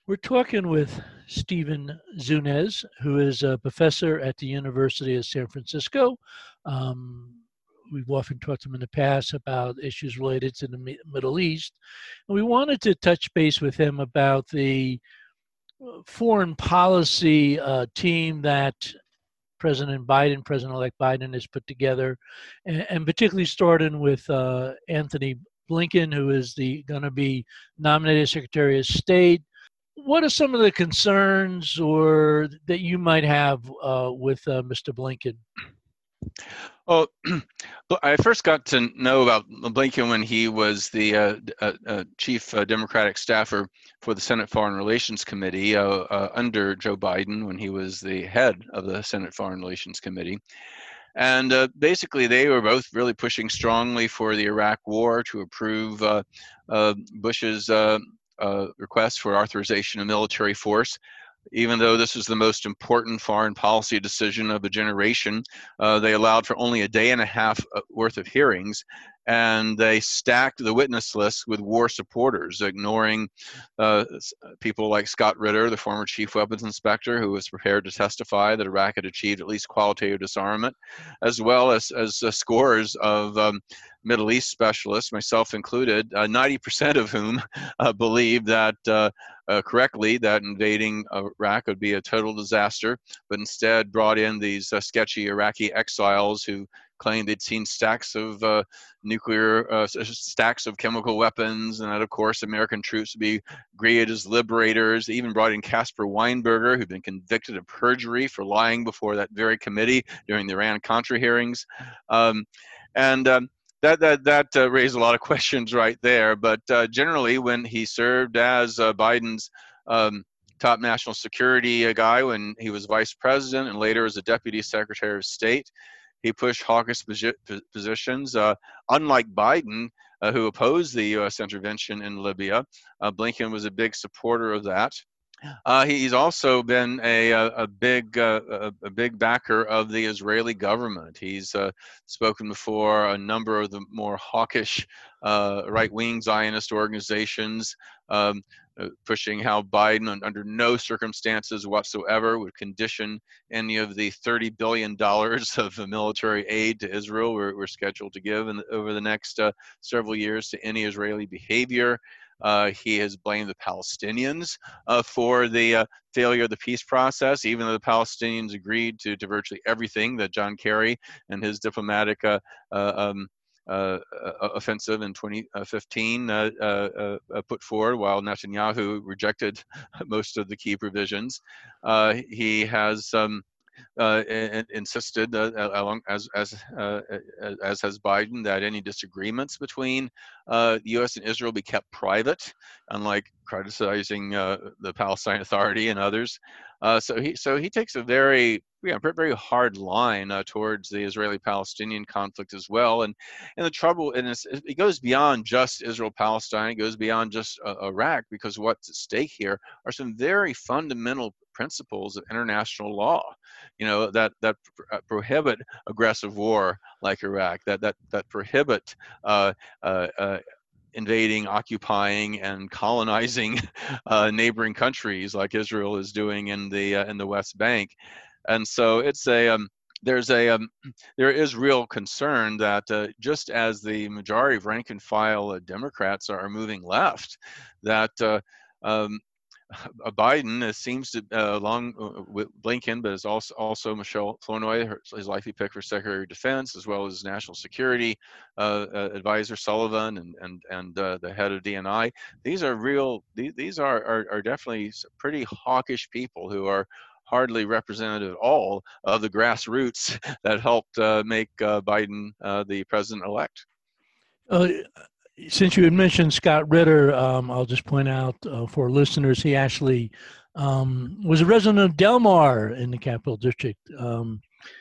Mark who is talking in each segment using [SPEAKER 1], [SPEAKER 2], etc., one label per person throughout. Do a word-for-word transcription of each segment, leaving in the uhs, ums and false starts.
[SPEAKER 1] We're talking with Stephen Zunez, who is a professor at the University of San Francisco. Um, we've often talked to him in the past about issues related to the Mi- Middle East. And we wanted to touch base with him about the uh, foreign policy uh, team that President Biden, President-elect Biden, has put together, and, and particularly starting with uh, Anthony Blinken, who is the going to be nominated Secretary of State. What are some of the concerns or that you might have uh, with uh, Mister Blinken?
[SPEAKER 2] Well, I first got to know about Blinken when he was the uh, uh, uh, chief uh, Democratic staffer for the Senate Foreign Relations Committee uh, uh, under Joe Biden, when he was the head of the Senate Foreign Relations Committee. And uh, basically, they were both really pushing strongly for the Iraq War, to approve uh, uh, Bush's uh, uh, request for authorization of military force. Even though this was the most important foreign policy decision of a generation, uh, they allowed for only a day and a half worth of hearings, and they stacked the witness list with war supporters, ignoring uh, people like Scott Ritter, the former chief weapons inspector, who was prepared to testify that Iraq had achieved at least qualitative disarmament, as well as, as uh, scores of um, Middle East specialists, myself included, uh, ninety percent of whom uh, believe that uh, uh, correctly that invading Iraq would be a total disaster, but instead brought in these uh, sketchy Iraqi exiles who claimed they'd seen stacks of uh, nuclear, uh, stacks of chemical weapons, and that, of course, American troops would be greeted as liberators. They even brought in Caspar Weinberger, who'd been convicted of perjury for lying before that very committee during the Iran-Contra hearings. Um, and um, That that that uh, raised a lot of questions right there. But uh, generally, when he served as uh, Biden's um, top national security uh, guy, when he was vice president and later as a deputy secretary of state, he pushed hawkish posi positions. Uh, unlike Biden, uh, who opposed the U S intervention in Libya, uh, Blinken was a big supporter of that. Uh, he's also been a, a, a big uh, a, a big backer of the Israeli government. He's uh, spoken before a number of the more hawkish uh, right-wing Zionist organizations, um, uh, pushing how Biden, under no circumstances whatsoever, would condition any of the thirty billion dollars of military aid to Israel we're, we're scheduled to give in the, over the next uh, several years to any Israeli behavior. Uh, he has blamed the Palestinians uh, for the uh, failure of the peace process, even though the Palestinians agreed to, to virtually everything that John Kerry and his diplomatic uh, uh, um, uh, uh, offensive in twenty fifteen uh, uh, uh, put forward, while Netanyahu rejected most of the key provisions. Uh, he has um, uh, insisted, uh, along as as uh, as has Biden, that any disagreements between uh, the U S and Israel be kept private, unlike criticizing uh, the Palestine Authority and others. Uh, so he so he takes a very yeah, very hard line uh, towards the Israeli-Palestinian conflict as well, and and the trouble, and it's, it goes beyond just Israel-Palestine. It goes beyond just uh, Iraq, because what's at stake here are some very fundamental principles of international law, you know, that that pr prohibit aggressive war like Iraq, that that that prohibit uh, uh, uh, invading, occupying, and colonizing uh, neighboring countries like Israel is doing in the uh, in the West Bank. And so it's a um, there's a um, there is real concern that uh, just as the majority of rank and file uh, Democrats are moving left, that uh, um, uh, Biden seems to, uh, along with Blinken, but is also also Michelle Flournoy, her, his likely pick for Secretary of Defense, as well as National Security uh, uh, Advisor Sullivan and and and uh, the head of D N I. These are real. These, these are, are are definitely pretty hawkish people who are hardly representative at all of the grassroots that helped uh, make uh, Biden uh, the president-elect.
[SPEAKER 1] Uh, since you had mentioned Scott Ritter, um, I'll just point out uh, for listeners, he actually um, was a resident of Del Mar in the Capital District um,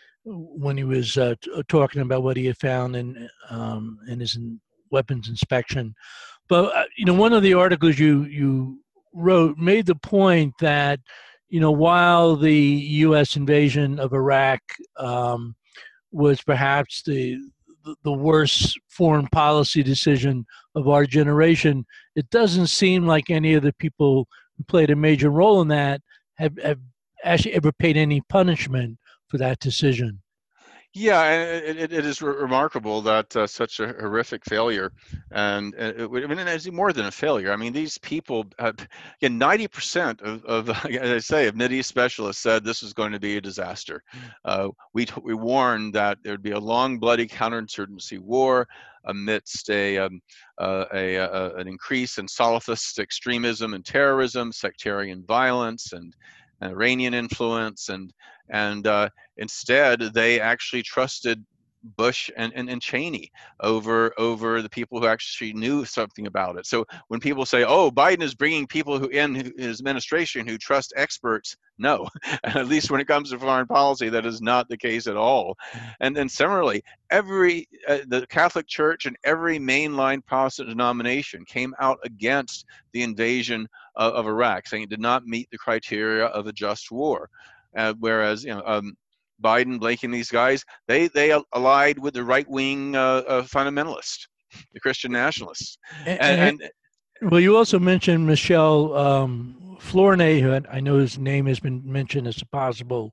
[SPEAKER 1] when he was uh, t talking about what he had found in, um, in his in weapons inspection. But, uh, you know, one of the articles you, you wrote made the point that, you know, while the U S invasion of Iraq um, was perhaps the the worst foreign policy decision of our generation, it doesn't seem like any of the people who played a major role in that, have, have actually ever paid any punishment for that decision.
[SPEAKER 2] Yeah, and it, it is re- remarkable that uh, such a horrific failure, and uh, it, I mean, it's more than a failure. I mean, these people, uh, again, ninety percent of, of, as I say, of Mideast specialists said this was going to be a disaster. Uh, we we warned that there'd be a long, bloody counterinsurgency war amidst a, um, uh, a, a an increase in Salafist extremism and terrorism, sectarian violence, and, and Iranian influence, and and uh, instead, they actually trusted Bush and, and, and Cheney over over the people who actually knew something about it. So when people say, "Oh, Biden is bringing people who in his administration who trust experts," no, at least when it comes to foreign policy, that is not the case at all. And then similarly, every uh, the Catholic Church and every mainline Protestant denomination came out against the invasion of, of Iraq, saying it did not meet the criteria of a just war. Uh, whereas, you know, um, Biden, Blinken, these guys, they they allied with the right wing uh, uh, fundamentalists, the Christian nationalists,
[SPEAKER 1] And,
[SPEAKER 2] and,
[SPEAKER 1] and
[SPEAKER 2] and
[SPEAKER 1] well, you also mentioned Michel um, Flournoy, who I know his name has been mentioned as a possible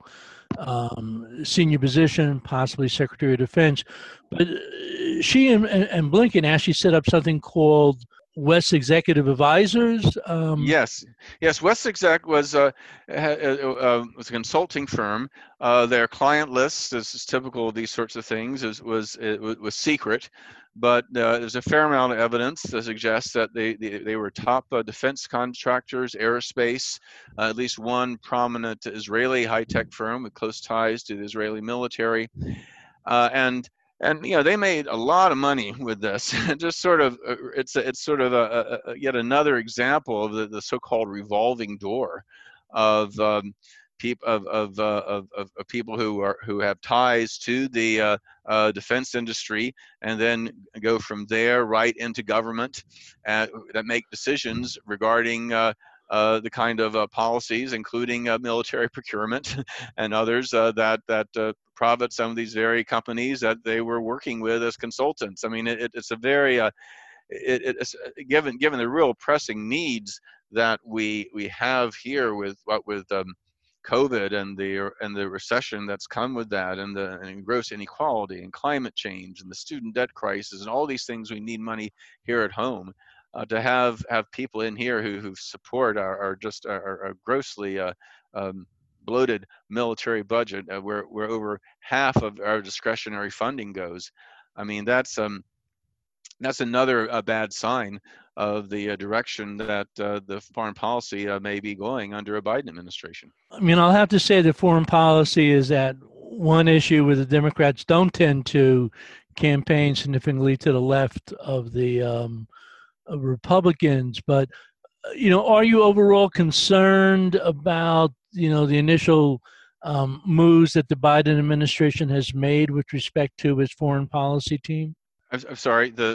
[SPEAKER 1] um, senior position, possibly Secretary of Defense. But uh, she and, and Blinken actually set up something called West Executive Advisors. Um,
[SPEAKER 2] Yes, yes. West Exec was uh, uh, uh, was a consulting firm. Uh, their client list, as is typical of these sorts of things, is, was it was secret, but uh, there's a fair amount of evidence that suggests that they they, they were top uh, defense contractors, aerospace. Uh, at least one prominent Israeli high-tech firm with close ties to the Israeli military, uh, and and you know they made a lot of money with this. Just sort of, uh, it's it's sort of a, a, a yet another example of the, the so-called revolving door of um, people of of, uh, of of of people who are who have ties to the uh, uh, defense industry, and then go from there right into government, uh, that make decisions regarding. Uh, uh, the kind of uh, policies, including uh, military procurement and others uh, that that uh, profit some of these very companies that they were working with as consultants. I mean, it, it's a very uh, it, it's given given the real pressing needs that we we have here with what with um, COVID and the and the recession that's come with that, and the and gross inequality and climate change and the student debt crisis and all these things. We need money here at home. Uh, to have have people in here who who support our, our just our, our grossly uh, um, bloated military budget, uh, where where over half of our discretionary funding goes. I mean, that's um that's another uh, bad sign of the uh, direction that uh, the foreign policy uh, may be going under a Biden administration.
[SPEAKER 1] I mean, I'll have to say that foreign policy is that one issue where the Democrats don't tend to campaign significantly to the left of the um, of Republicans. But you know, are you overall concerned about you know the initial um, moves that the Biden administration has made with respect to its foreign policy team?
[SPEAKER 2] I'm, I'm sorry. The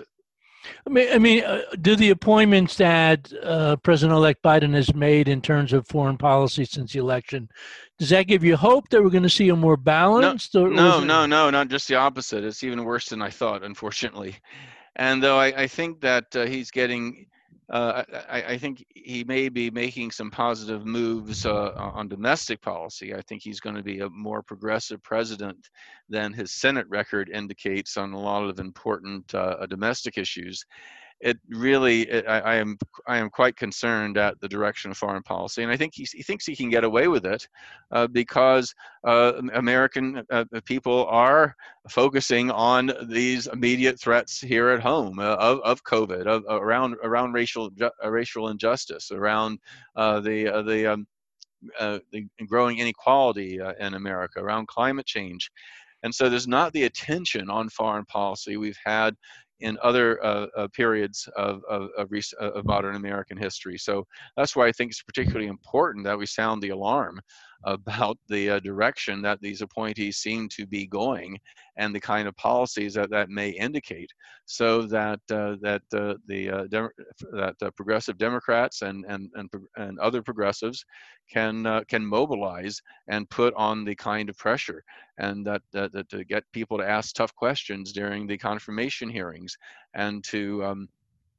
[SPEAKER 1] I mean, I mean, uh, do the appointments that uh, President-elect Biden has made in terms of foreign policy since the election, does that give you hope that we're going to see a more
[SPEAKER 2] no,
[SPEAKER 1] balanced? Or,
[SPEAKER 2] no,
[SPEAKER 1] or it...
[SPEAKER 2] no, no, not just the opposite. It's even worse than I thought, unfortunately. And though I, I think that uh, he's getting, uh, I, I think he may be making some positive moves uh, on domestic policy. I think he's going to be a more progressive president than his Senate record indicates on a lot of important uh, domestic issues. It really, it, I, I am, I am quite concerned at the direction of foreign policy, and I think he, he thinks he can get away with it uh, because uh, American uh, people are focusing on these immediate threats here at home uh, of, of COVID, of, around around racial uh, racial injustice, around uh, the uh, the, um, uh, the growing inequality uh, in America, around climate change, and so there's not the attention on foreign policy we've had in other uh, uh, periods of, of, of, of modern American history. So that's why I think it's particularly important that we sound the alarm about the uh, direction that these appointees seem to be going and the kind of policies that that may indicate, so that uh, that uh, the uh, Dem- that uh, progressive Democrats and and and, and other progressives can uh, can mobilize and put on the kind of pressure, and that, that, that to get people to ask tough questions during the confirmation hearings, and to um,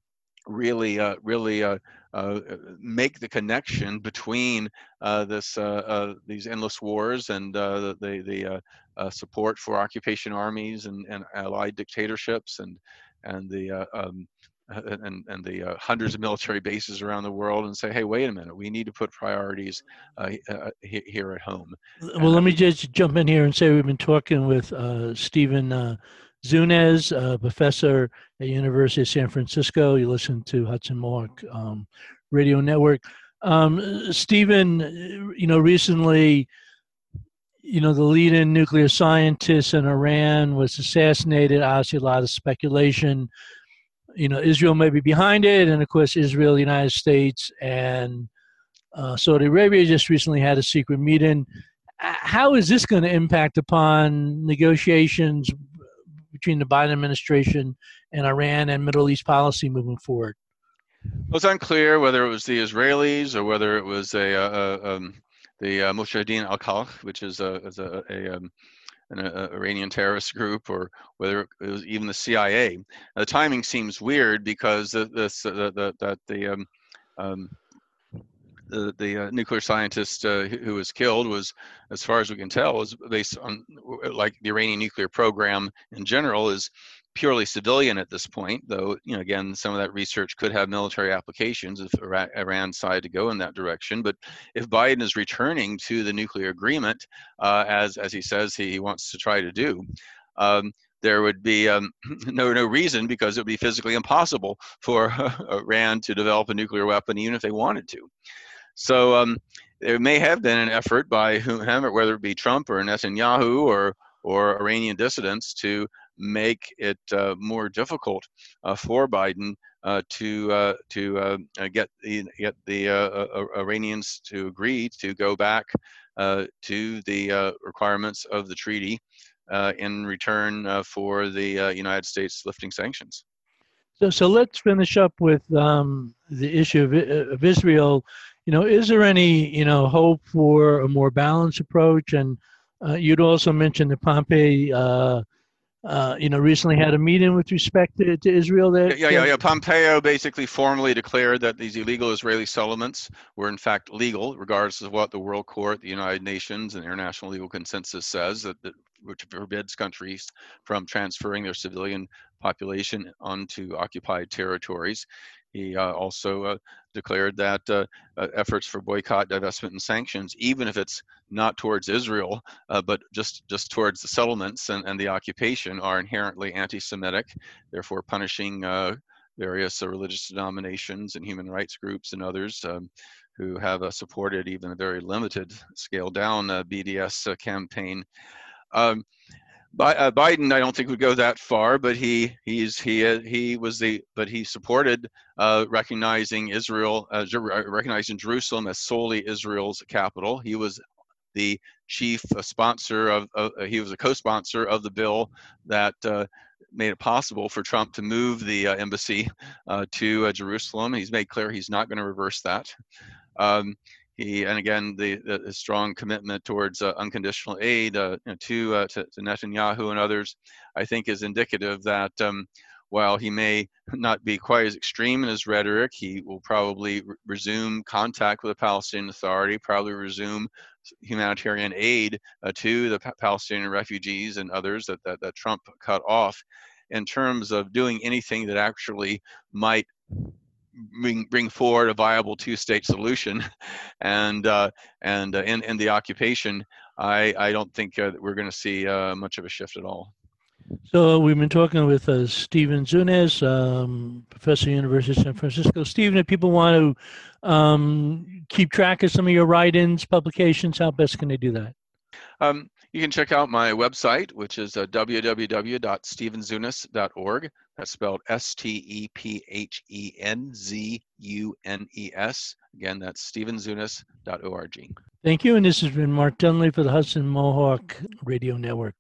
[SPEAKER 2] really, uh, really uh, uh, make the connection between uh, this, uh, uh, these endless wars and uh, the the uh, uh, support for occupation armies and, and allied dictatorships and and the uh, um, and and the uh, hundreds of military bases around the world, and say, hey, wait a minute, we need to put priorities uh, uh, here at home.
[SPEAKER 1] Well,
[SPEAKER 2] And
[SPEAKER 1] let
[SPEAKER 2] that
[SPEAKER 1] me
[SPEAKER 2] would,
[SPEAKER 1] just jump in here and say we've been talking with uh, Stephen uh, Zunes, a professor at University of San Francisco. You listen to Hudson Mohawk um, Radio Network. Um, Stephen, you know, recently, you know, the leading nuclear scientist in Iran was assassinated. Obviously, a lot of speculation. You know, Israel may be behind it, and of course, Israel, the United States, and uh, Saudi Arabia just recently had a secret meeting. How is this going to impact upon negotiations between the Biden administration and Iran and Middle East policy moving forward?
[SPEAKER 2] well, it's unclear whether it was the Israelis or whether it was a, a, um, the uh, Mujahideen al-Khalq, which is a, is a, a um, an a, Iranian terrorist group, or whether it was even the C I A. Now, the timing seems weird because the, this, uh, the, that the um, um, the, the uh, nuclear scientist uh, who was killed was, as far as we can tell, was based on, like, the Iranian nuclear program in general is purely civilian at this point, though, you know, again, some of that research could have military applications if Iran decided to go in that direction. But if Biden is returning to the nuclear agreement, uh, as, as he says he wants to try to do, um, there would be um, no no reason, because it would be physically impossible for Iran to develop a nuclear weapon, even if they wanted to. So um, there may have been an effort by whomever, whether it be Trump or Netanyahu or or Iranian dissidents, to make it uh, more difficult uh, for Biden uh, to uh, to uh, get the get the uh, uh, Iranians to agree to go back uh, to the uh, requirements of the treaty uh, in return uh, for the uh, United States lifting sanctions.
[SPEAKER 1] So, so let's finish up with um, the issue of, of Israel. You know, is there any, you know, hope for a more balanced approach? And uh, you'd also mentioned that Pompeo, uh, uh, you know, recently had a meeting with respect to, to Israel. That
[SPEAKER 2] yeah, yeah, yeah. Pompeo basically formally declared that these illegal Israeli settlements were in fact legal, regardless of what the World Court, the United Nations, and international legal consensus says, that, that which forbids countries from transferring their civilian population onto occupied territories. He uh, also uh, declared that uh, uh, efforts for boycott, divestment, and sanctions, even if it's not towards Israel, uh, but just, just towards the settlements and, and the occupation, are inherently anti-Semitic, therefore punishing uh, various uh, religious denominations and human rights groups and others um, who have uh, supported even a very limited, scaled down uh, B D S uh, campaign. Um, Uh, Biden, I don't think would go that far, but he he's he he was the but he supported uh, recognizing Israel, uh, recognizing Jerusalem as solely Israel's capital. He was the chief uh, sponsor of, uh, he was a co-sponsor of the bill that uh, made it possible for Trump to move the uh, embassy uh, to uh, Jerusalem. He's made clear he's not going to reverse that. Um, He, and again, the, the strong commitment towards uh, unconditional aid uh, you know, to, uh, to, to Netanyahu and others, I think, is indicative that um, while he may not be quite as extreme in his rhetoric, he will probably re resume contact with the Palestinian Authority, probably resume humanitarian aid uh, to the pa Palestinian refugees and others that, that, that Trump cut off. In terms of doing anything that actually might Bring, bring forward a viable two-state solution, and uh, and uh, in in the occupation, I I don't think uh, that we're going to see uh, much of a shift at all.
[SPEAKER 1] So we've been talking with uh, Stephen Zunes, um, professor at the University of San Francisco. Stephen, if people want to um, keep track of some of your write-ins, publications, how best can they do that?
[SPEAKER 2] Um, you can check out my website, which is uh, w w w dot stephen zunes dot org. That's spelled S T E P H E N Z U N E S. Again, that's stephen zunes dot org.
[SPEAKER 1] Thank you. And this has been Mark Dunley for the Hudson Mohawk Radio Network.